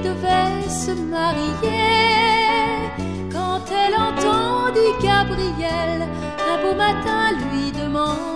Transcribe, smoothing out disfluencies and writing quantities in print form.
devait se marier. Quand elle entendit Gabriel un beau matin lui demander: